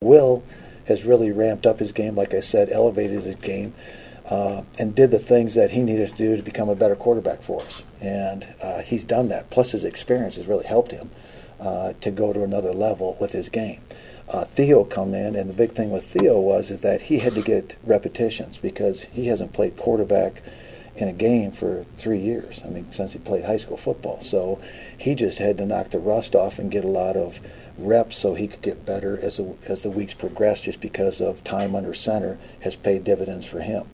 Will has really ramped up his game, like I said, elevated his game, and did the things that he needed to do to become a better quarterback for us. And he's done that. Plus his experience has really helped him to go to another level with his game. Theo come in, and the big thing with Theo is that he had to get repetitions because he hasn't played quarterback in a game for 3 years. I mean, since he played high school football. So he just had to knock the rust off and get a lot of reps so he could get better as the weeks progressed, just because of time under center has paid dividends for him.